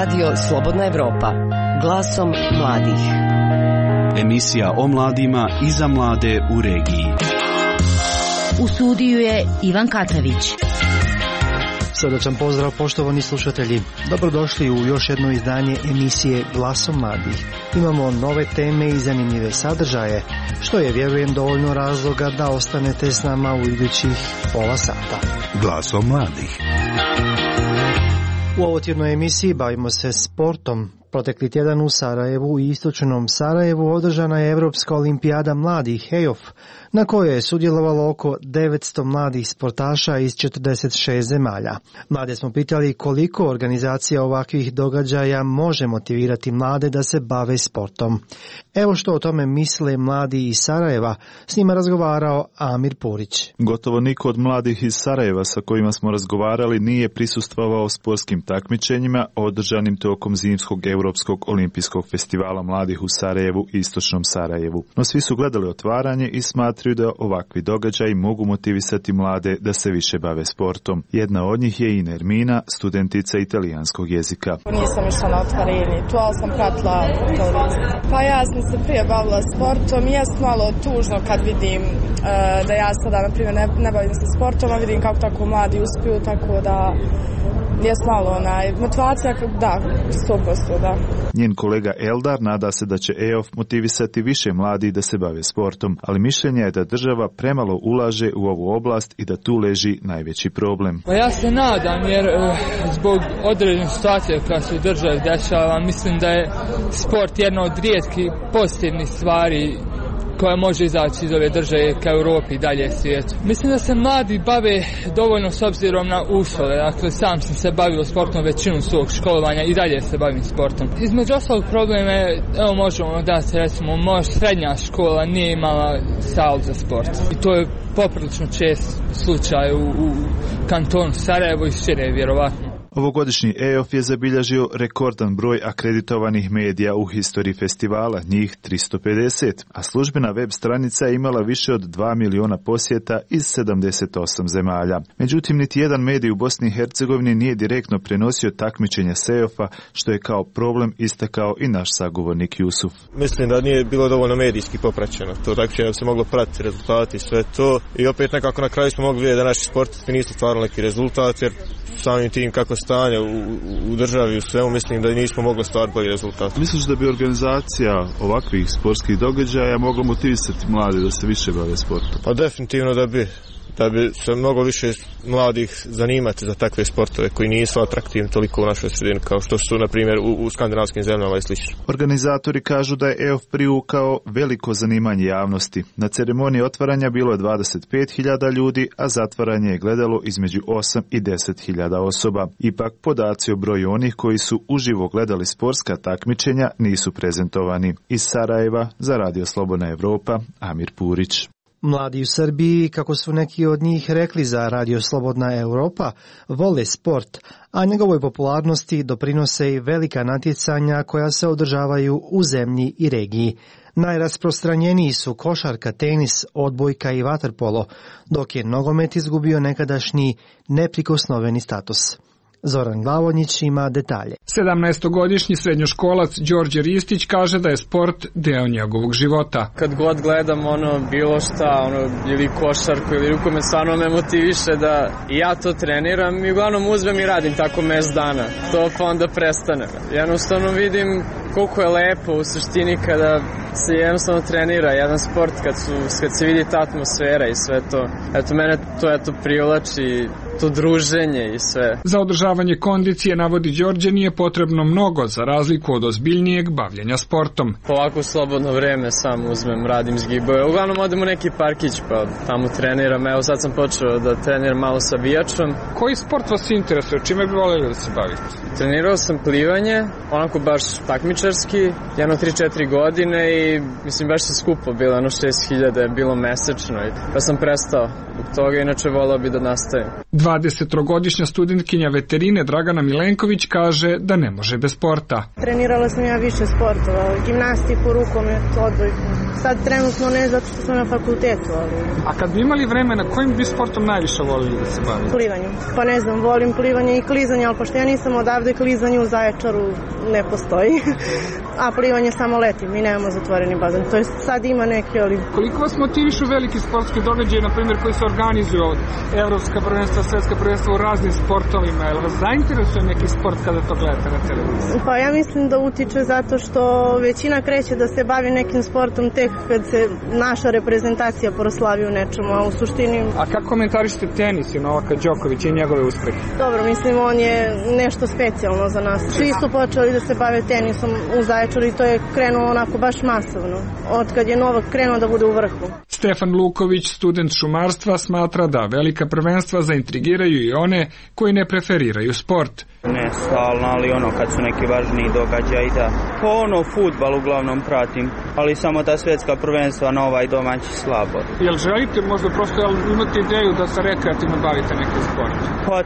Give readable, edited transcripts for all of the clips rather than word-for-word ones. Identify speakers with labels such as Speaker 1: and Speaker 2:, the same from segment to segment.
Speaker 1: Radio Slobodna Evropa, glasom mladih.
Speaker 2: Emisija o mladima i za mlade u regiji.
Speaker 3: U studiju je Ivan Katravić.
Speaker 4: Srdačan pozdrav poštovani slušatelji. Dobrodošli u još jedno izdanje emisije Glasom mladih. Imamo nove teme i zanimljive sadržaje, što je, vjerujem, dovoljno razloga da ostanete s nama u idućih pola sata.
Speaker 5: Glasom mladih.
Speaker 4: U ovotjednoj emisiji bavimo se sportom. Protekli tjedan u Sarajevu i istočnom Sarajevu održana je Europska olimpijada mladih EOF, na kojoj je sudjelovalo oko 900 mladih sportaša iz 46 zemalja. Mlade smo pitali koliko organizacija ovakvih događaja može motivirati mlade da se bave sportom. Evo što o tome misle mladi iz Sarajeva, s njima razgovarao Amir Purić.
Speaker 6: Gotovo niko od mladih iz Sarajeva sa kojima smo razgovarali nije prisustvovao sportskim takmičenjima održanim tokom zimskog Europskog olimpijskog festivala mladih u Sarajevu i istočnom Sarajevu. No svi su gledali otvaranje i smatraju da ovakvi događaji mogu motivisati mlade da se više bave sportom. Jedna od njih je i Nermina, studentica italijanskog jezika.
Speaker 7: Nisam išla na otvarenje, tu ali sam pratila televiziju. Pa ja sam se prije bavila sportom i jest malo tužno kad vidim da ja sada, na primjer, ne bavim se sportom, a vidim kako tako mladi uspiju, tako da jest malo motivacija, da, 100%, da.
Speaker 6: Njen kolega Eldar nada se da će EOF motivisati više mladih da se bave sportom, ali mišljenje je da država premalo ulaže u ovu oblast i da tu leži najveći problem.
Speaker 8: Pa ja se nadam, jer zbog određenih situacija koja se u državi dešava, mislim da je sport jedna od rijetkih pozitivnih stvari koja može izaći iz ove države ka Europi i dalje svijetu. Mislim da se mladi bave dovoljno s obzirom na uslove. Dakle, sam sam se bavio sportom većinu svog školovanja i dalje se bavim sportom. Između ostalog problema je, evo možemo dati, recimo, srednja škola nije imala salu za sport. I to je poprilično čest slučaj u kantonu Sarajevo i šire, vjerovatno.
Speaker 6: Ovogodišnji EOF je zabilježio rekordan broj akreditovanih medija u historiji festivala, njih 350, a službena web stranica je imala više od 2 miliona posjeta iz 78 zemalja. Međutim, niti jedan medij u Bosni i Hercegovini nije direktno prenosio takmičenja EOF-a, što je kao problem istakao i naš sagovornik Jusuf.
Speaker 9: Mislim da nije bilo dovoljno medijski popraćeno. To takmičenje da se moglo pratiti rezultati, sve to. I opet nekako na kraju smo mogli vidjeti da naši sportisti nisu stvarali neki rezultat, jer samim tim kako stanje u državi u svemu, mislim da nismo mogli stvarati bolji rezultat.
Speaker 6: Misliš da bi organizacija ovakvih sportskih događaja mogla motivisati mlade da se više bave sportom?
Speaker 9: Pa definitivno da bi se mnogo više mladih zanimati za takve sportove koji nisu atraktivni toliko u našoj sredini kao što su, na primjer, u skandinavskim zemljama i slično.
Speaker 6: Organizatori kažu da je EOF privukao veliko zanimanje javnosti. Na ceremoniji otvaranja bilo je 25.000 ljudi, a zatvaranje je gledalo između 8 i 10.000 osoba. Ipak, podaci o broju onih koji su uživo gledali sportska takmičenja nisu prezentovani. Iz Sarajeva za Radio Slobodna Evropa, Amir Purić.
Speaker 4: Mladi u Srbiji, kako su neki od njih rekli za Radio Slobodna Europa, vole sport, a njegovoj popularnosti doprinose i velika natjecanja koja se održavaju u zemlji i regiji. Najrasprostranjeniji su košarka, tenis, odbojka i vaterpolo, dok je nogomet izgubio nekadašnji neprikosnoveni status. Zoran Glavonjić ima detalje.
Speaker 10: 17-godišnji srednjoškolac Đorđe Ristić kaže da je sport deo njegovog života.
Speaker 11: Kad god gledam bilo šta, ili košarku ili rukomet, stvarno me motiviše da i ja to treniram i uglavnom uzmem i radim tako mjesec dana. To pa onda prestane. Jednostavno vidim koliko je lepo u suštini kada se jednostavno trenira jedan sport, kad se vidi ta atmosfera i sve to. Eto, mene to privlači, to druženje i sve.
Speaker 10: Za održavanje kondicije, navodi Đorđe, nije potrebno mnogo za razliku od ozbiljnijeg bavljenja sportom.
Speaker 11: Ovako slobodno vreme sam uzmem, radim zgibove. Uglavnom odem u neki parkić pa tamo treniram. Evo sad sam počeo da treniram malo sa bijačom.
Speaker 10: Koji sport vas interesuje? Čime bi voljeli da se bavite?
Speaker 11: Trenirao sam plivanje, onako baš takmičarski, jedno 3-4 godine i mislim baš se skupo bilo, 6.000 je bilo mesečno pa sam prestao zbog toga, inače volao bi da nastavim.
Speaker 10: 23-godišnja studentkinja veterine Dragana Milenković kaže da ne može bez sporta.
Speaker 7: Trenirala sam ja više sportova, gimnastiku, rukomet, odbojku.
Speaker 5: Sad trenutno ne zato što sam na fakultetu, ali...
Speaker 10: A kad bi imali vremena, kojim bi sportom najviše volili da se bavite?
Speaker 5: Plivanjem. Pa ne znam, volim plivanje i klizanje, ali pošto ja nisam odavde, klizanje u Zaječaru ne postoji. A plivanje samo leti, mi nemamo zatvoreni bazen. To je sad ima neki, ali...
Speaker 10: Koliko vas motivišu veliki sportski događaji, na primjer, koji se organizuju od evropska prvenstva, svetska prvenstva u raznim sportovima? Je li vas zainteresuje neki sport kada to gledate na televiziji?
Speaker 5: Pa ja mislim da utiče zato što većina kreće da se bavi nekim sportom tek kad se naša reprezentacija proslavi u nečemu, a u suštini...
Speaker 10: A kako komentarišete tenis i Novaka Đokovića i njegove uspehe?
Speaker 5: Dobro, mislim, on je nešto specijalno za nas. Svi su počeli da se bave tenisom u Zaječaru i to je krenulo onako baš masovno. Od kad je Novak krenuo da bude u vrhu.
Speaker 10: Stefan Luković, student šumarstva, smatra da velika prvenstva zaintrigiraju i one koji ne preferiraju sport.
Speaker 12: Ne stalno, ali kad su neki važniji događaji, da. Fudbal uglavnom pratim, ali samo ta svjetska prvenstva na ovaj domaći slabo.
Speaker 10: Jel želite možda prosto imate ideju da se rekreativno bavite nekim sportom?
Speaker 12: Pa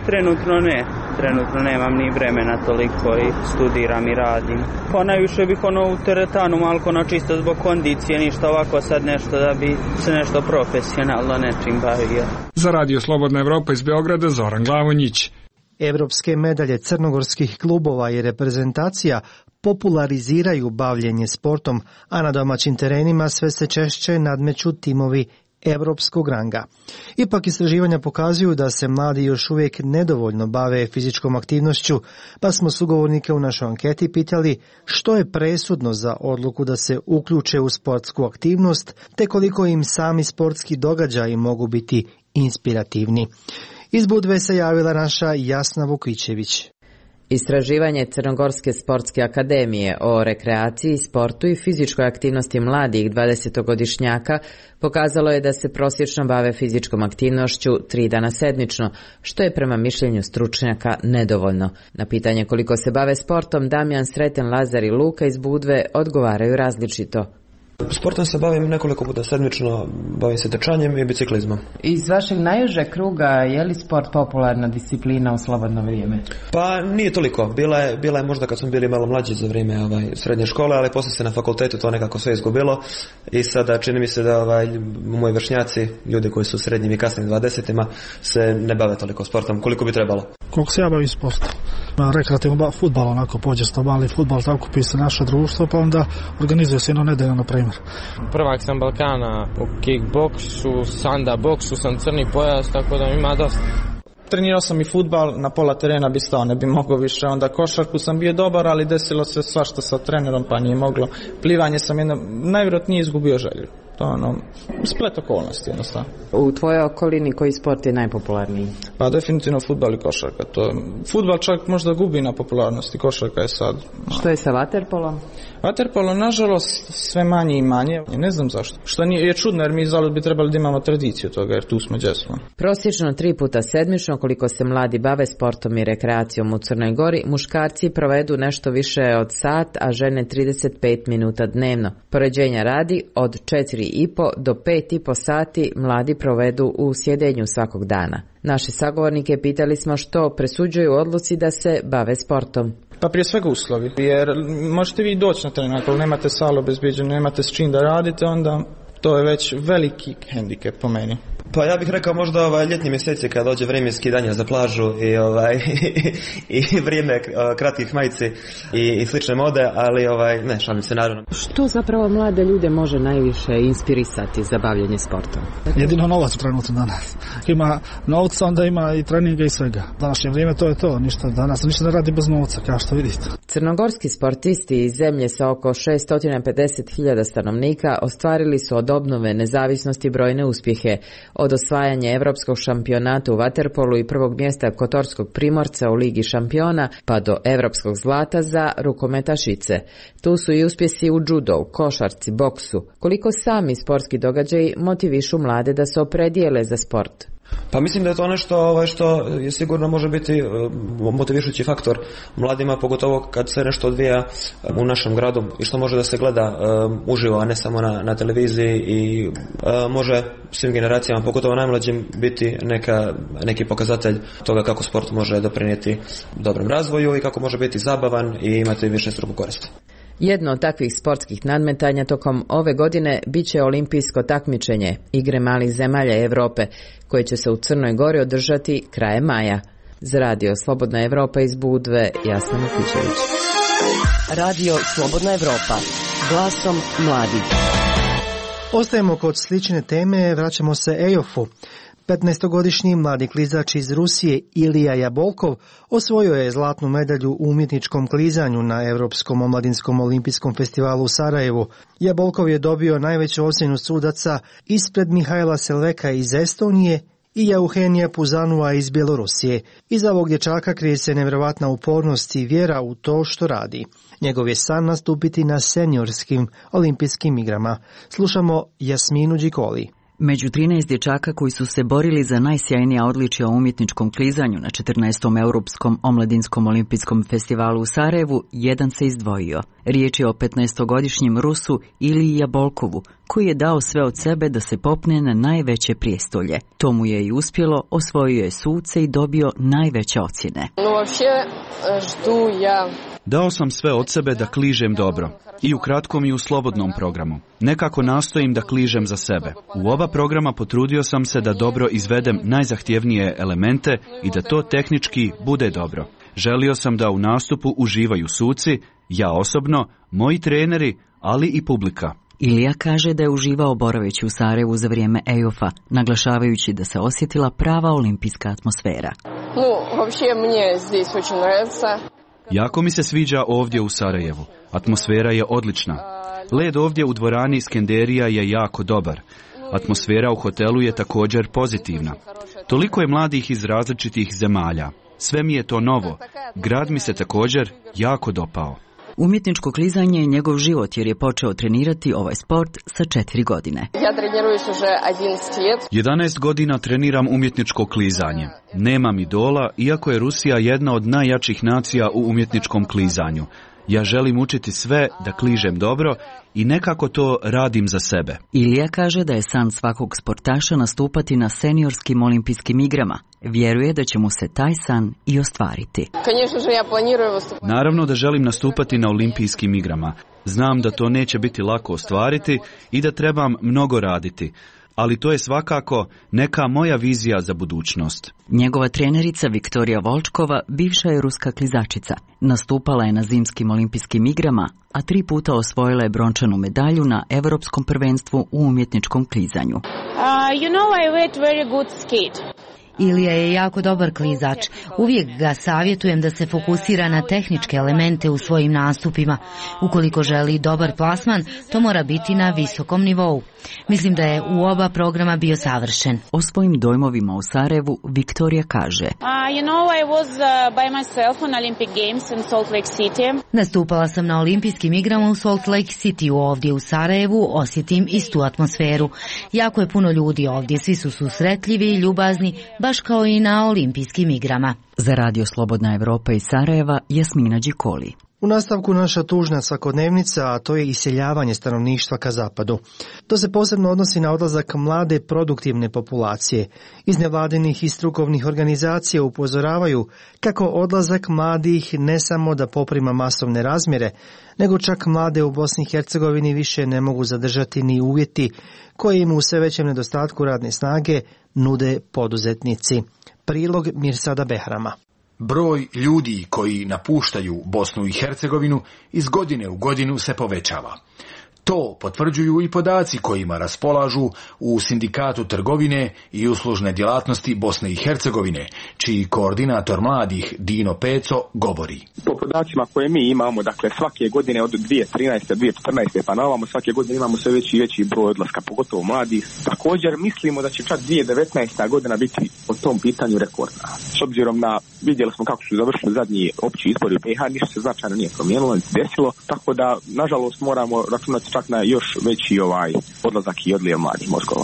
Speaker 12: trenutno nemam ni vremena toliko i studiram i radim. Pa najviše bih u teretanu malko čisto zbog kondicije, ništa ovako sad nešto da bi se nešto profesionalno nečim bavio.
Speaker 10: Za Radio Slobodna Evropa iz Beograda, Zoran Glavonjić.
Speaker 4: Evropske medalje crnogorskih klubova i reprezentacija populariziraju bavljenje sportom, a na domaćim terenima sve se češće nadmeću timovi evropskog ranga. Ipak istraživanja pokazuju da se mladi još uvijek nedovoljno bave fizičkom aktivnošću, pa smo sugovornike u našoj anketi pitali što je presudno za odluku da se uključe u sportsku aktivnost, te koliko im sami sportski događaji mogu biti inspirativni. Iz Budve se javila naša Jasna Vukvićević.
Speaker 13: Istraživanje Crnogorske sportske akademije o rekreaciji, sportu i fizičkoj aktivnosti mladih 20-godišnjaka pokazalo je da se prosječno bave fizičkom aktivnošću 3 dana sedmično, što je prema mišljenju stručnjaka nedovoljno. Na pitanje koliko se bave sportom, Damjan, Sreten, Lazar i Luka iz Budve odgovaraju različito.
Speaker 14: Sportom se bavim nekoliko puta sedmično, bavim se trčanjem i biciklizmom.
Speaker 15: Iz vašeg najužeg kruga je li sport popularna disciplina u slobodno vrijeme?
Speaker 14: Pa nije toliko. Bila je možda kad smo bili malo mlađi za vrijeme srednje škole, ali poslije se na fakultetu to nekako sve izgubilo i sada čini mi se da moji vršnjaci, ljudi koji su u srednjim i kasnim 20-ima, se ne bave toliko sportom koliko bi trebalo.
Speaker 16: Koliko se ja bavim sportom? Rekreativno fudbal, onako pođesto mali fudbal, tako se naše društvo, pa onda organizuje se jedno nedeljno, na primjer.
Speaker 17: Prvak sam Balkana u kickboksu, sanda boksu, sam crni pojas, tako da ima dosta.
Speaker 18: Trenirao sam i fudbal, na pola terena bi stao, ne bi mogao više, onda košarku sam bio dobar, ali desilo se svašta sa trenerom pa nije moglo. Plivanje sam najvjerojatnije izgubio želju. To splet okolnosti jednostavno.
Speaker 15: U tvojoj okolini koji sport je najpopularniji?
Speaker 18: Pa definitivno fudbal i košarka. Fudbal čak možda gubi na popularnosti, košarka je sad.
Speaker 15: Što je sa vaterpolom?
Speaker 18: Vaterpolo, nažalost, sve manje i manje. Ne znam zašto. Što je čudno, jer mi zalud bi trebali da imamo tradiciju toga, jer tu smo gdje smo.
Speaker 13: Prosječno 3 puta sedmično, koliko se mladi bave sportom i rekreacijom u Crnoj Gori, muškarci provedu nešto više od sat, a žene 35 minuta dnevno. Poređenja radi, od 4,5 do 5,5 sati mladi provedu u sjedenju svakog dana. Naše sagovornike pitali smo što presuđuju odluci da se bave sportom.
Speaker 18: Pa prije svega uslovi, jer možete vi doći na trening, ako nemate salu obezbeđenu, nemate s čim da radite, onda to je već veliki hendikep po meni.
Speaker 14: Pa ja bih rekao možda ljetni mjeseci kad dođe vrijeme skidanja za plažu i vrijeme kratkih majici i slične mode, ali ne, šalim se naravno.
Speaker 15: Što zapravo mlade ljude može najviše inspirisati za bavljanje sportom?
Speaker 16: Jedino novac trenutno danas. Ima novca, onda ima i treninga i svega. Današnje vrijeme to je to, danas ništa ne radi bez novca, kao što vidite.
Speaker 13: Crnogorski sportisti iz zemlje sa oko 650.000 stanovnika ostvarili su od obnove nezavisnosti brojne uspjehe. Od osvajanja evropskog šampionata u vaterpolu i prvog mjesta kotorskog Primorca u Ligi šampiona, pa do evropskog zlata za rukometašice. Tu su i uspjesi u judu, košarci, boksu. Koliko sami sportski događaji motivišu mlade da se opredijele za sport?
Speaker 14: Pa mislim da je to nešto što je sigurno može biti motivišući faktor mladima, pogotovo kad se nešto odvija u našem gradu i što može da se gleda uživo, a ne samo na televiziji i može svim generacijama, pogotovo najmlađim, biti neki pokazatelj toga kako sport može doprinijeti dobrom razvoju i kako može biti zabavan i imati više struku koristi.
Speaker 13: Jedno od takvih sportskih nadmetanja tokom ove godine biće olimpijsko takmičenje Igre malih zemalja Evrope, koje će se u Crnoj Gori održati krajem maja. Za Radio Slobodna Evropa iz Budve, Jasna Mukićević.
Speaker 1: Radio Slobodna Evropa, glasom mladih.
Speaker 4: Ostajemo kod slične teme, vraćamo se EOF-u. 15-godišnji mladi klizač iz Rusije Ilija Jabolkov osvojio je zlatnu medalju u umjetničkom klizanju na Europskom omladinskom olimpijskom festivalu u Sarajevu. Jabolkov je dobio najveću ocjenu sudaca ispred Mihajla Selveka iz Estonije i Euhenija Puzanua iz Bjelorusije. Iza ovog dječaka krije se nevjerovatna upornost i vjera u to što radi. Njegov je san nastupiti na seniorskim olimpijskim igrama. Slušamo Jasminu Đikoli.
Speaker 19: Među 13 dječaka koji su se borili za najsjajnija odličja u umjetničkom klizanju na 14. Europskom omladinskom olimpijskom festivalu u Sarajevu, jedan se izdvojio. Riječ je o 15-godišnjem Rusu Iliji Jabolkovu, koji je dao sve od sebe da se popne na najveće prijestolje. To mu je i uspjelo, osvojio je suce i dobio najveće ocjene.
Speaker 2: Dao sam sve od sebe da kližem dobro. I u kratkom i u slobodnom programu. Nekako nastojim da kližem za sebe. U oba programa potrudio sam se da dobro izvedem najzahtjevnije elemente i da to tehnički bude dobro. Želio sam da u nastupu uživaju suci, ja osobno, moji treneri, ali i publika.
Speaker 19: Ilija kaže da je uživao boraveći u Sarajevu za vrijeme EOF-a, naglašavajući da se osjetila prava olimpijska atmosfera.
Speaker 2: Jako mi se sviđa ovdje u Sarajevu. Atmosfera je odlična. Led ovdje u dvorani Skenderija je jako dobar. Atmosfera u hotelu je također pozitivna. Toliko je mladih iz različitih zemalja. Sve mi je to novo. Grad mi se također jako dopao.
Speaker 19: Umjetničko klizanje je njegov život jer je počeo trenirati ovaj sport sa 4 godine.
Speaker 2: 11 godina treniram umjetničko klizanje. Nemam idola, iako je Rusija jedna od najjačih nacija u umjetničkom klizanju. Ja želim učiti sve da kližem dobro i nekako to radim za sebe.
Speaker 19: Ilija kaže da je san svakog sportaša nastupati na seniorskim olimpijskim igrama. Vjeruje da će mu se taj san i ostvariti.
Speaker 2: Naravno da želim nastupati na olimpijskim igrama. Znam da to neće biti lako ostvariti i da trebam mnogo raditi. Ali to je svakako neka moja vizija za budućnost.
Speaker 19: Njegova trenerica Viktorija Volčkova bivša je ruska klizačica. Nastupala je na zimskim olimpijskim igrama, a 3 puta osvojila je brončanu medalju na Europskom prvenstvu u umjetničkom klizanju.
Speaker 3: Ilija je jako dobar klizač. Uvijek ga savjetujem da se fokusira na tehničke elemente u svojim nastupima. Ukoliko želi dobar plasman, to mora biti na visokom nivou. Mislim da je u oba programa bio savršen.
Speaker 19: O svojim dojmovima u Sarajevu Viktorija kaže:
Speaker 3: Nastupala sam na olimpijskim igrama u Salt Lake City ovdje u Sarajevu, osjetim istu atmosferu. Jako je puno ljudi ovdje, svi su susretljivi i ljubazni, baš kao i na olimpijskim igrama.
Speaker 19: Za Radio Slobodna Evropa iz Sarajeva, Jasmina Đikoli.
Speaker 4: U nastavku naša tužna svakodnevnica, a to je iseljavanje stanovništva ka zapadu. To se posebno odnosi na odlazak mlade produktivne populacije. Iz nevladinih i strukovnih organizacija upozoravaju kako odlazak mladih ne samo da poprima masovne razmjere, nego čak mlade u Bosni i Hercegovini više ne mogu zadržati ni uvjeti koji im u sve većem nedostatku radne snage nude poduzetnici. Prilog Mirsada Behrama.
Speaker 20: Broj ljudi koji napuštaju Bosnu i Hercegovinu iz godine u godinu se povećava. To potvrđuju i podaci kojima raspolažu u Sindikatu trgovine i uslužne djelatnosti Bosne i Hercegovine, čiji koordinator mladih Dino Peco govori.
Speaker 21: Po podacima koje mi imamo, dakle svake godine od 2013. 2014. pa na ovamo svake godine imamo sve veći i veći broj odlaska, pogotovo mladih. Također mislimo da će čak 2019. godina biti po tom pitanju rekordna. S obzirom na, vidjeli smo kako su završili zadnji opći izbori u BiH, ništa se značajno nije promijenilo, niti desilo, tako da nažalost moramo računati čak na još veći odlazak i odlijev mladih mozgova.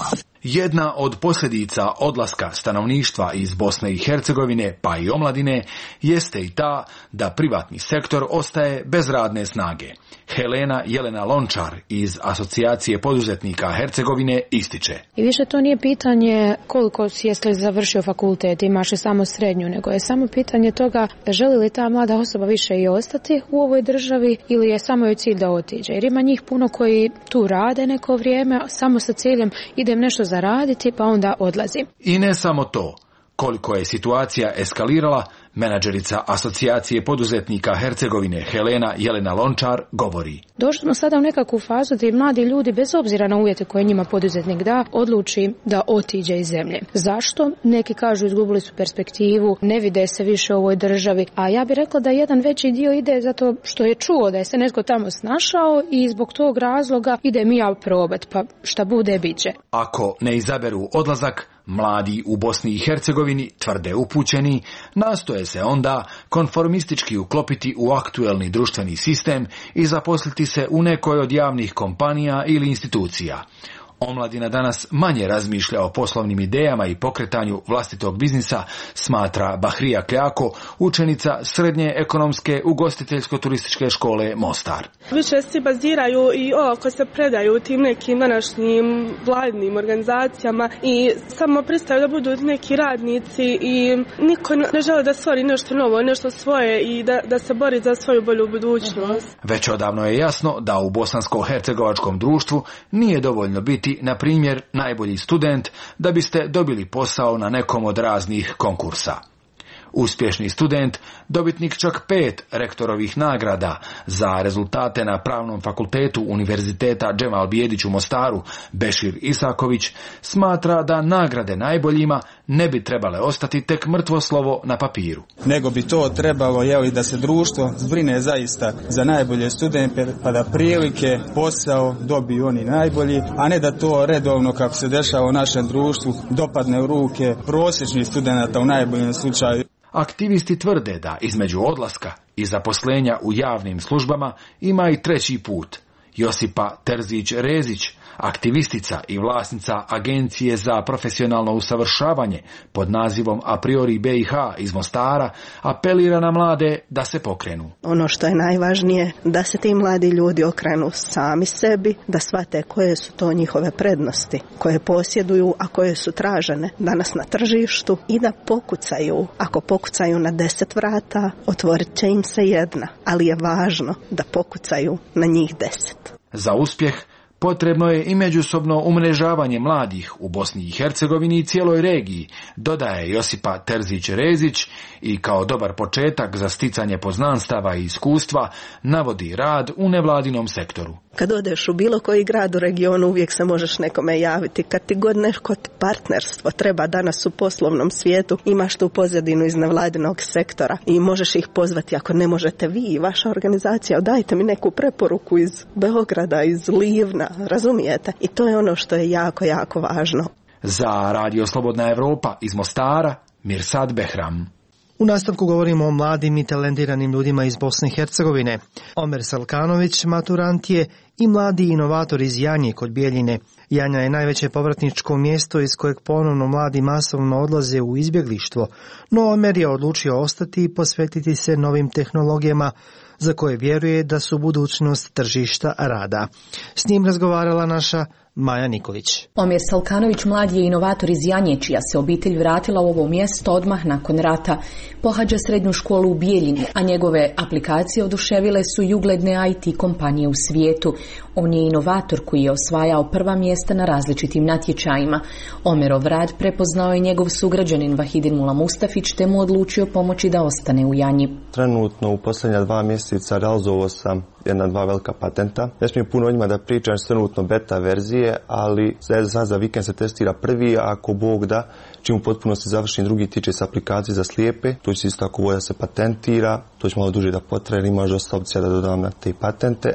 Speaker 20: Jedna od posljedica odlaska stanovništva iz Bosne i Hercegovine, pa i omladine, jeste i ta da privatni sektor ostaje bez radne snage. Helena Jelena Lončar iz Asocijacije poduzetnika Hercegovine ističe.
Speaker 8: I više to nije pitanje koliko jesi li završio fakultet, imaš li samo srednju, nego je samo pitanje toga želi li ta mlada osoba više i ostati u ovoj državi ili je samo joj cilj da otiđe. Jer ima njih puno koji tu rade neko vrijeme, samo sa ciljem idem nešto zaraditi pa onda odlazim.
Speaker 20: I ne samo to. Koliko je situacija eskalirala, menadžerica Asocijacije poduzetnika Hercegovine Helena Jelena Lončar govori.
Speaker 8: Došli smo sada u nekakvu fazu da i mladi ljudi, bez obzira na uvjete koje njima poduzetnik da, odluči da otiđe iz zemlje. Zašto? Neki kažu izgubili su perspektivu, ne vide se više u ovoj državi, a ja bih rekla da jedan veći dio ide zato što je čuo da je se netko tamo snašao i zbog tog razloga idem i ja probat, pa šta bude bit će.
Speaker 20: Ako ne izaberu odlazak, mladi u Bosni i Hercegovini, tvrde upućeni, nastoje se onda konformistički uklopiti u aktuelni društveni sistem i zaposliti se u nekoj od javnih kompanija ili institucija. Omladina danas manje razmišlja o poslovnim idejama i pokretanju vlastitog biznisa, smatra Bahrija Kljako, učenica Srednje ekonomske ugostiteljsko-turističke škole Mostar.
Speaker 22: Više se baziraju i ako se predaju tim nekim današnjim vladnim organizacijama i samo pristaju da budu neki radnici i niko ne želi da stvori nešto novo, nešto svoje i da se bori za svoju bolju budućnost.
Speaker 20: Već odavno je jasno da u bosansko-hercegovačkom društvu nije dovoljno biti, na primjer, najbolji student da biste dobili posao na nekom od raznih konkursa. Uspješni student, dobitnik čak 5 rektorovih nagrada za rezultate na Pravnom fakultetu Univerziteta Džemal Bijedić u Mostaru, Bešir Isaković, smatra da nagrade najboljima ne bi trebale ostati tek mrtvo slovo na papiru.
Speaker 23: Nego bi to trebalo da se društvo zbrine zaista za najbolje studente, pa da prilike, posao dobiju oni najbolji, a ne da to redovno, kako se dešava u našem društvu, dopadne u ruke prosječnih studenata u najboljem slučaju.
Speaker 20: Aktivisti tvrde da između odlaska i zaposlenja u javnim službama ima i treći put. Josipa Terzić-Rezić, aktivistica i vlasnica Agencije za profesionalno usavršavanje pod nazivom A priori BiH iz Mostara, apelira na mlade da se pokrenu.
Speaker 24: Ono što je najvažnije, da se ti mladi ljudi okrenu sami sebi, da shvate koje su to njihove prednosti, koje posjeduju, a koje su tražene danas na tržištu i da pokucaju. Ako pokucaju na 10 vrata, otvorit će im se jedna, ali je važno da pokucaju na njih 10.
Speaker 20: Za uspjeh potrebno je i međusobno umrežavanje mladih u Bosni i Hercegovini i cijeloj regiji, dodaje Josipa Terzić-Rezić i kao dobar početak za sticanje poznanstava i iskustva navodi rad u nevladinom sektoru.
Speaker 24: Kad odeš u bilo koji grad u regionu uvijek se možeš nekome javiti. Kad ti god neko partnerstvo treba danas u poslovnom svijetu, imaš tu pozadinu iz nevladinog sektora i možeš ih pozvati ako ne možete vi i vaša organizacija. Dajte mi neku preporuku iz Beograda, iz Livna, razumijete? I to je ono što je jako, jako važno.
Speaker 20: Za Radio Slobodna Evropa iz Mostara, Mirsad Behram.
Speaker 4: U nastavku govorimo o mladim i talentiranim ljudima iz Bosne i Hercegovine. Omer Salkanović maturant je i mladi inovator iz Janje kod Bijeljine. Janja je najveće povratničko mjesto iz kojeg ponovno mladi masovno odlaze u izbjeglištvo, no Omer je odlučio ostati i posvetiti se novim tehnologijama za koje vjeruje da su budućnost tržišta rada. S njim razgovarala naša Maja Nikolić.
Speaker 25: Omer Salkanović mladi je inovator iz Janje, čija se obitelj vratila u ovo mjesto odmah nakon rata. Pohađa srednju školu u Bijeljini, a njegove aplikacije oduševile su i ugledne IT kompanije u svijetu. On je inovator koji je osvajao prva mjesta na različitim natječajima. Omerov rad prepoznao je njegov sugrađanin Vahidin Mula Mustafić, te mu odlučio pomoći da ostane u Janji.
Speaker 26: Trenutno u posljednja 2 mjeseca realizovao sam 1-2 velika patenta. Ne smijem puno o njima da pričam, trenutno beta verzije, ali za vikend se testira prvi, a ako Bog da, čim u potpunosti završim drugi, tiče se aplikacije za slijepe, to će isto tako da se patentira, to će malo duže da potraje, ima dosta opcija da dodam na te patente.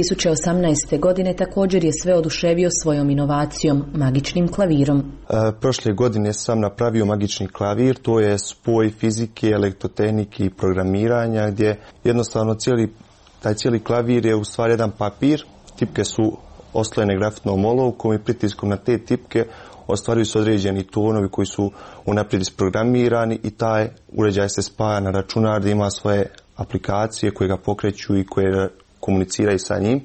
Speaker 25: 2018. godine također je sve oduševio svojom inovacijom, magičnim klavirom.
Speaker 26: Prošle godine sam napravio magični klavir, to je spoj fizike, elektrotehnike i programiranja, gdje jednostavno taj cijeli klavir je u stvari jedan papir, tipke su oslojene grafitnom olovkom i pritiskom na te tipke ostvaruju se određeni tonovi koji su unaprijed isprogramirani i taj uređaj se spaja na računar da ima svoje aplikacije koje ga pokreću i koje komuniciraju sa njim.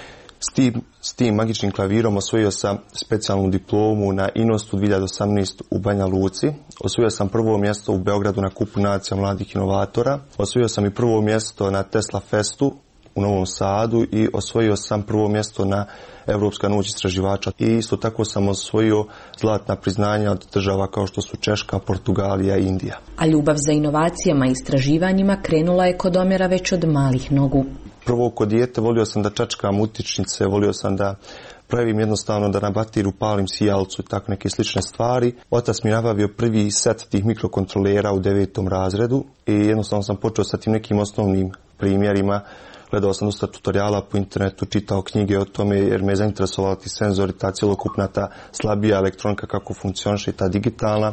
Speaker 26: S tim magičnim klavirom osvojio sam specijalnu diplomu na Inostu 2018 u Banja Luci. Osvojio sam prvo mjesto u Beogradu na Kupu nacija mladih inovatora. Osvojio sam i prvo mjesto na Tesla Festu u Novom Sadu i osvojio sam prvo mjesto na Evropska noć istraživača. I isto tako sam osvojio zlatna priznanja od država kao što su Češka, Portugalija i Indija.
Speaker 25: A ljubav za inovacijama i istraživanjima krenula je kod Omera već od malih nogu.
Speaker 26: Prvo kod dijete volio sam da čačkam utičnice, volio sam da pravim jednostavno da na batiru palim sijalcu i tako neke slične stvari. Otac mi nabavio prvi set tih mikrokontrolera u 9. razredu i jednostavno sam počeo sa tim nekim osnovnim primjerima. Gledao sam dosta tutoriala po internetu, čitao knjige o tome jer me je zainteresovala ti senzori, ta cjelokupna, ta slabija elektronika kako funkcioniše, ta digitalna.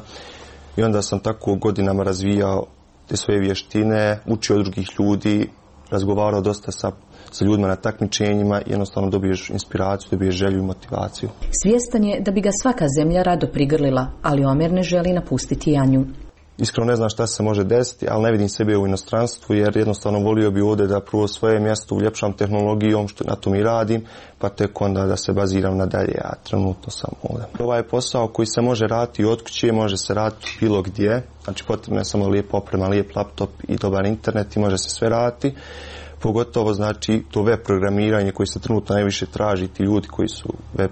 Speaker 26: I onda sam tako godinama razvijao te svoje vještine, učio od drugih ljudi, razgovarao dosta sa ljudima na takmičenjima i jednostavno dobiješ inspiraciju, dobiješ želju i motivaciju.
Speaker 25: Svjestan je da bi ga svaka zemlja rado prigrlila, ali Omer ne želi napustiti Janju.
Speaker 26: Iskreno ne znam šta se može desiti, ali ne vidim sebe u inostranstvu jer jednostavno volio bi ovdje da prvo svoje mjesto uljepšam tehnologijom, što na tom i radim, pa tek onda da se baziram nadalje, a trenutno sam ovdje. Ovaj je posao koji se može raditi od kuće, može se raditi bilo gdje, znači potrebno je samo lijep oprema, lijep laptop i dobar internet i može se sve raditi. Pogotovo znači to web programiranje koji se trenutno najviše traži, ti ljudi koji su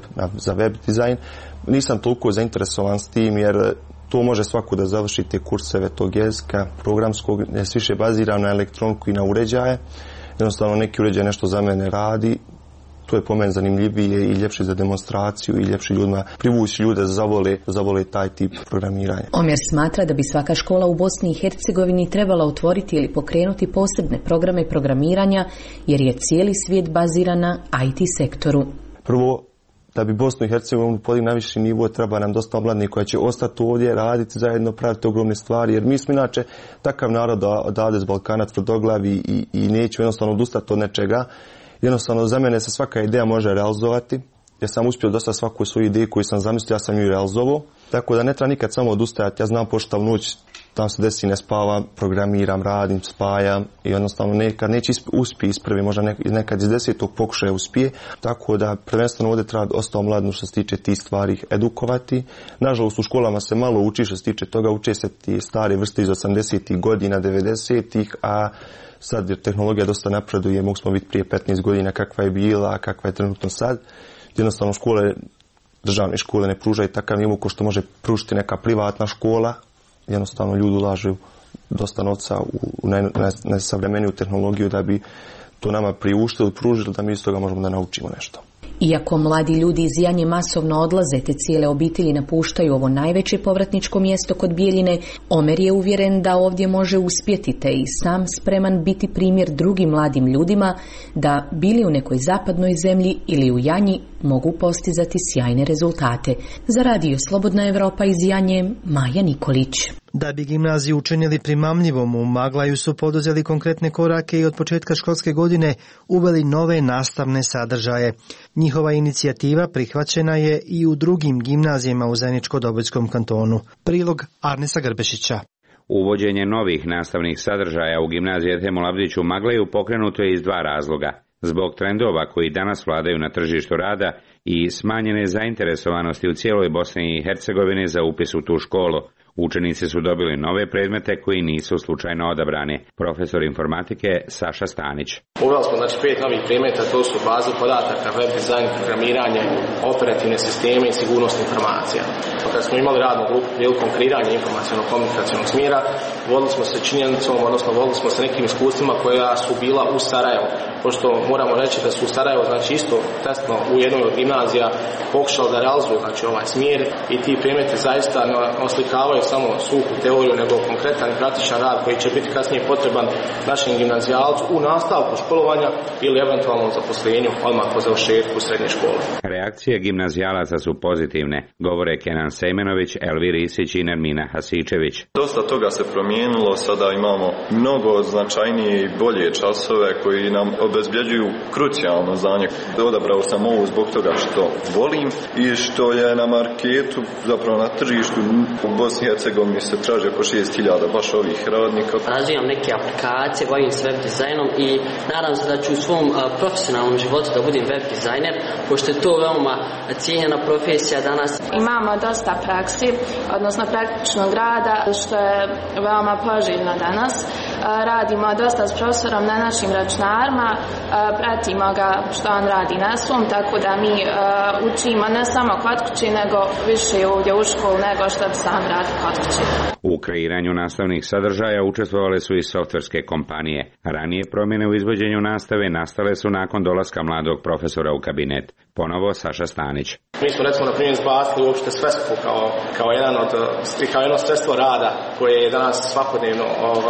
Speaker 26: za web dizajn. Nisam toliko zainteresovan s tim jer to može svako da završi te kurseve tog jezika programskog, ne se više bazira na elektroniku i na uređaje. Jednostavno neki uređaj nešto za mene radi, to je po meni zanimljivije i ljepše za demonstraciju i ljepše ljudima privući ljude da zavole taj tip programiranja.
Speaker 25: Omer smatra da bi svaka škola u Bosni i Hercegovini trebala otvoriti ili pokrenuti posebne programe programiranja jer je cijeli svijet baziran na IT sektoru.
Speaker 26: Prvo, da bi Bosnu i Hercegovinu podigli na viši nivo, treba nam dosta omladnih koja će ostati ovdje, raditi zajedno, praviti ogromne stvari, jer mi smo inače takav narod odavde s Balkana tvrdoglavi i neću jednostavno odustati od nečega. Jednostavno za mene se svaka ideja može realizovati. Ja sam uspio dosta svaku svoju ideju koju sam zamislio, ja sam ju realizovao. Tako da ne treba nikad samo odustajati. Ja znam pošto u noć tam se desi, ne spavam, programiram, radim, spajam i jednostavno nekad neće uspije isprvi, možda nekad iz 10. pokušaja uspije. Tako da prvenstveno ovdje treba dosta omladnu što se tiče tih stvari edukovati. Nažalost u školama se malo uči što se tiče toga, uče se ti stare vrste iz 80. godina, 90. a sad jer tehnologija dosta napreduje, mogli smo vidjeti prije 15 godina kakva je bila, a kakva je trenutno sad. Jednostavno škole, državne škole ne pružaju takav nivo ko što može pružiti neka privatna škola. Jednostavno ljudi ulažu dosta novca u najsavremeniju tehnologiju da bi to nama priuštili, pružili, da mi iz toga možemo da naučimo nešto.
Speaker 25: Iako mladi ljudi iz Janje masovno odlaze te cijele obitelji napuštaju ovo najveće povratničko mjesto kod Bijeljine, Omer je uvjeren da ovdje može uspjeti te i sam spreman biti primjer drugim mladim ljudima da bili u nekoj zapadnoj zemlji ili u Janji mogu postizati sjajne rezultate. Za Radio Slobodna Evropa iz Janje, Maja Nikolić.
Speaker 4: Da bi gimnaziju učinili primamljivom, u Maglaju su poduzeli konkretne korake i od početka školske godine uveli nove nastavne sadržaje. Njihova inicijativa prihvaćena je i u drugim gimnazijama u Zeničko-Dobojskom kantonu. Prilog Arnesa Grbešića.
Speaker 5: Uvođenje novih nastavnih sadržaja u gimnaziji Ethem Lavdić u Maglaju pokrenuto je iz dva razloga. Zbog trendova koji danas vladaju na tržištu rada i smanjene zainteresovanosti u cijeloj Bosni i Hercegovini za upis u tu školu. Učenici su dobili nove predmete koji nisu slučajno odabrani. Profesor informatike Saša Stanić.
Speaker 6: Uveli smo 5 novih predmeta, to su baze podataka, web dizajn, programiranje, operativne sisteme i sigurnost informacija. Kad smo imali radnu grupu prilikom kreiranja informaciono-komunikacionog smjera, vodili smo se činjenicom, odnosno vodili smo se nekim iskustvima koja su bila u Sarajevu. Pošto moramo reći da su u Sarajevu isto testno u jednoj od gimnazija pokušali da realizuju ovaj smjer i ti predmeti zaista oslikavaju očekivali samo suhu teoriju, nego konkretan i praktičan rad koji će biti kasnije potreban našim gimnazijalcu u nastavku školovanja ili eventualno zaposlenju odmah po završetku srednje škole.
Speaker 5: Reakcije gimnazijalaca su pozitivne, govore Kenan Sejmenović, Elvir Isić i Nermina Hasičević.
Speaker 7: Dosta toga se promijenilo, sada imamo mnogo značajnije i bolje časove koji nam obezbjeđuju krucijalno znanje. Odabrao sam ovo zbog toga što volim i što je na marketu, zapravo na tržištu u Bosni i Hercegovini se traži oko 6.000 baš ovih radnika.
Speaker 9: Razvijam neke aplikacije, bavim se web dizajnom i nadam se da ću u svom profesionalnom životu da budem web dizajner, pošto je to veoma cijenjena profesija danas.
Speaker 10: Imamo dosta praksi, odnosno praktičnog rada, što je veoma poželjno danas. Radimo dosta s profesorom na našim računarima, pratimo ga što on radi na svom, tako da mi učimo ne samo kod kuće, nego više ovdje u školu nego što bi sam radi kod kuće.
Speaker 5: U kreiranju nastavnih sadržaja učestvovale su i softverske kompanije. Ranije promjene u izvođenju nastave nastale su nakon dolaska mladog profesora u kabinet. Ponovo Saša Stanić.
Speaker 6: Mi smo recimo na primjer izbacili uopšte svesku kao jedno sredstvo rada koje je danas svakodnevno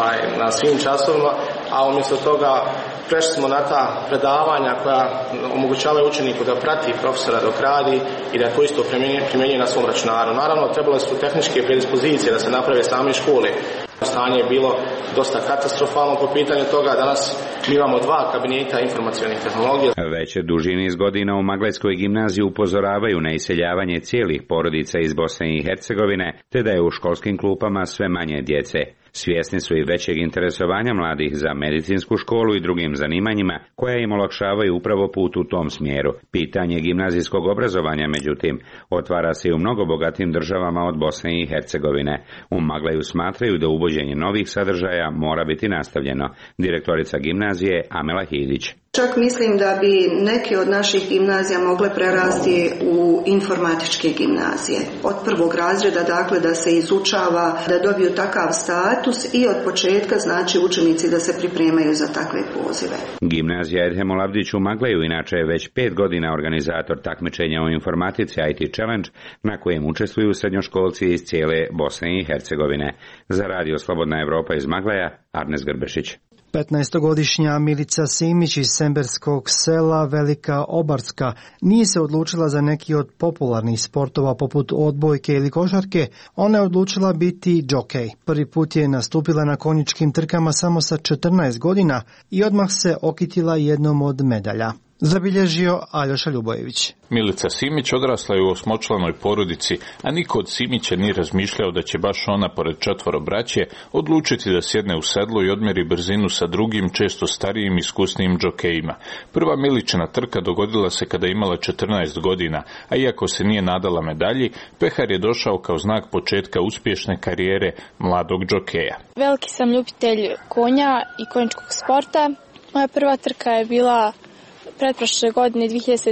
Speaker 6: na svim časovima, a umjesto toga prešli smo na ta predavanja koja omogućavaju učeniku da prati profesora dok radi i da to isto primjenjuje na svom računaru. Naravno, trebale su tehničke predispozicije da se naprave same škole. Stanje je bilo dosta katastrofalno po pitanju toga. Danas mi imamo 2 kabineta informacionih tehnologija.
Speaker 5: Već duži niz godina u Maglajskoj gimnaziji upozoravaju na iseljavanje cijelih porodica iz Bosne i Hercegovine, te da je u školskim klupama sve manje djece. Svjesni su i većeg interesovanja mladih za medicinsku školu i drugim zanimanjima koja im olakšavaju upravo put u tom smjeru. Pitanje gimnazijskog obrazovanja, međutim, otvara se i u mnogo bogatim državama od Bosne i Hercegovine. U Maglaju smatraju da uvođenje novih sadržaja mora biti nastavljeno. Direktorica gimnazije Amela Hidić.
Speaker 11: Čak mislim da bi neke od naših gimnazija mogle prerasti u informatičke gimnazije. Od prvog razreda, dakle, da se izučava, da dobiju takav status i od početka, znači, učenici da se pripremaju za takve pozive.
Speaker 5: Gimnazija Edhem Olavdić u Maglaju inače je već 5 godina organizator takmičenja o informatici IT Challenge, na kojem učestvuju srednjoškolci iz cijele Bosne i Hercegovine. Za Radio Slobodna Evropa iz Maglaja, Arnes Grbešić.
Speaker 4: 15-godišnja Milica Simić iz semberskog sela Velika Obarska nije se odlučila za neki od popularnih sportova poput odbojke ili košarke, ona je odlučila biti džokej. Prvi put je nastupila na konjičkim trkama samo sa 14 godina i odmah se okitila jednom od medalja. Zabilježio Aljoša Ljubojević.
Speaker 12: Milica Simić odrasla je u 8-članoj porodici, a niko od Simića nije razmišljao da će baš ona, pored 4 braće, odlučiti da sjedne u sedlo i odmjeri brzinu sa drugim, često starijim, iskusnijim džokejima. Prva Miličina trka dogodila se kada je imala 14 godina, a iako se nije nadala medalji, pehar je došao kao znak početka uspješne karijere mladog džokeja.
Speaker 17: Veliki sam ljubitelj konja i konjičkog sporta. Moja prva trka je bila pretprošle godine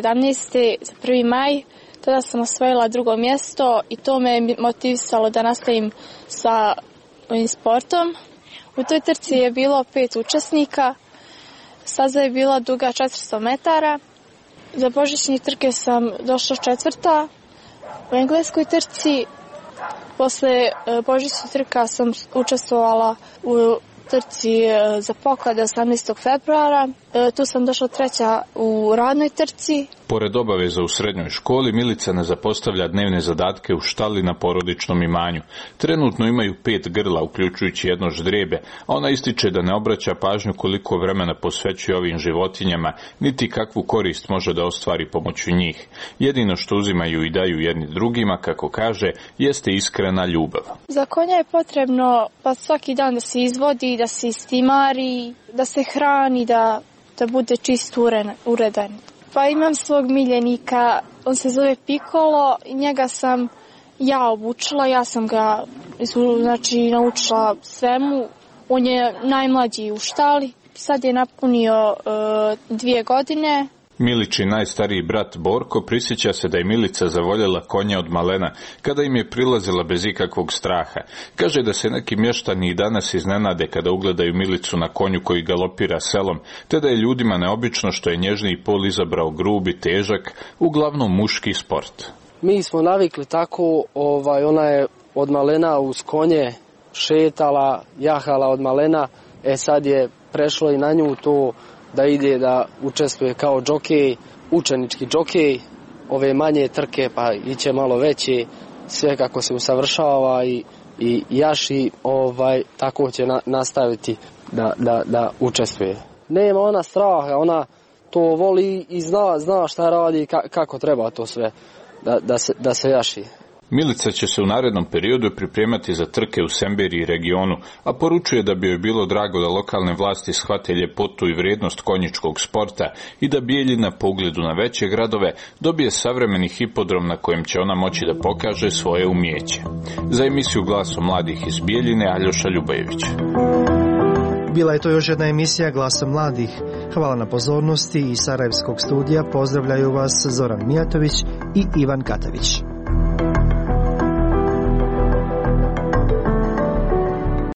Speaker 17: 2017. za 1. maj. Tada sam osvojila 2. mjesto i to me motivisalo da nastavim sa ovim sportom. U toj trci je bilo 5 učesnika. Staza je bila duga 400 metara. Za božićne trke sam došla 4. U engleskoj trci. Posle božićnih trka sam učestvovala u trci za poklad 18. februara. Tu sam došla 3. u radnoj trci.
Speaker 12: Pored obaveza u srednjoj školi, Milica ne zapostavlja dnevne zadatke u štali na porodičnom imanju. Trenutno imaju 5 grla, uključujući jedno ždrijebe, a ona ističe da ne obraća pažnju koliko vremena posvećuje ovim životinjama, niti kakvu korist može da ostvari pomoću njih. Jedino što uzimaju i daju jedni drugima, kako kaže, jeste iskrena ljubav.
Speaker 17: Za konja je potrebno pa svaki dan da se izvodi, da se istimari, da se hrani, da bude čist uredan. Pa imam svog miljenika, on se zove Pikolo i njega sam ja obučila, ja sam ga naučila svemu. On je najmlađi u štali, sad je napunio 2 godine.
Speaker 12: Miličin najstariji brat Borko prisjeća se da je Milica zavoljela konja od malena, kada im je prilazila bez ikakvog straha. Kaže da se neki mještani i danas iznenade kada ugledaju Milicu na konju koji galopira selom, te da je ljudima neobično što je nježniji pol izabrao grubi, težak, uglavnom muški sport.
Speaker 27: Mi smo navikli tako, ona je
Speaker 1: od malena uz konje šetala, jahala od malena, sad je prešlo i na nju to da ide da učestvuje kao džokej, učenički džokej, ove manje trke pa iće malo veće, sve kako se usavršava i jaši, tako će nastaviti da učestvuje. Nema ona straha, ona to voli i zna šta radi, kako treba to sve da se jaši.
Speaker 12: Milica će se u narednom periodu pripremati za trke u Semberiji regionu, a poručuje da bi joj bilo drago da lokalne vlasti shvate ljepotu i vrijednost konjičkog sporta i da Bijeljina po ugledu na veće gradove dobije savremeni hipodrom na kojem će ona moći da pokaže svoje umijeće. Za emisiju Glasom mladih iz Bijeljine, Aljoša Ljubajević.
Speaker 4: Bila je to još jedna emisija Glasom mladih. Hvala na pozornosti. Iz Sarajevskog studija pozdravljaju vas Zoran Mijatović i Ivan Katavić.